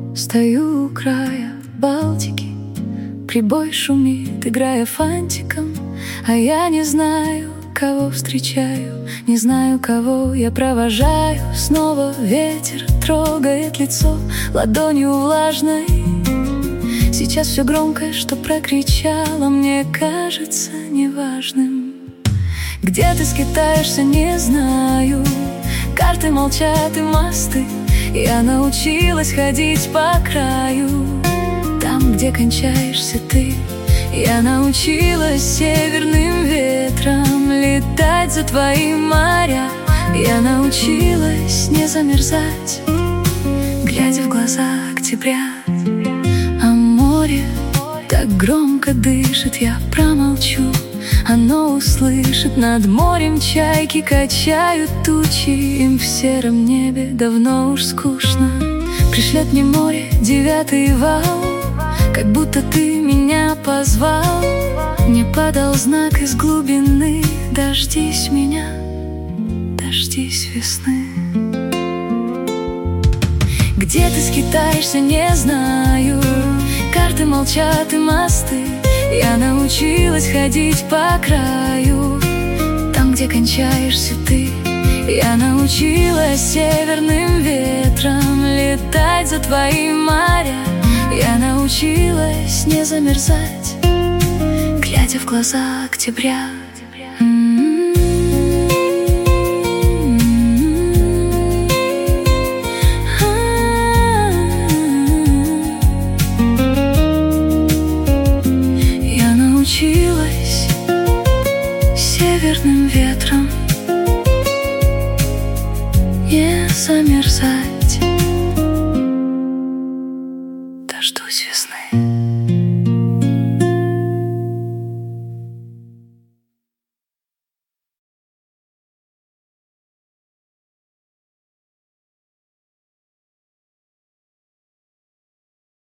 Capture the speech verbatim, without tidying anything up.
Стою у края Балтики, прибой шумит, играя фантиком, а я не знаю, кого встречаю, не знаю, кого я провожаю. Снова ветер трогает лицо ладонью влажной. Сейчас все громкое, что прокричала, мне кажется неважным. Где ты скитаешься, не знаю. Карты молчат и мосты. Я научилась ходить по краю. Там, где кончаешься ты, я научилась северным ветром летать за твои моря. Я научилась не замерзать, глядя в глаза октября. А море так громко дышит, я промолчу. Оно услышит, над морем чайки качают тучи. Им в сером небе давно уж скучно. Пришлет мне море девятый вал, как будто ты меня позвал. Не подал знак из глубины. Дождись меня, дождись весны. Где ты скитаешься, не знаю. Карты молчат и мосты. Я научилась ходить по краю. Там, где кончаешься ты, я научилась северным ветром летать за твои моря. Я научилась не замерзать, глядя в глаза октября. Научилась северным ветром не замерзать. Дождусь весны.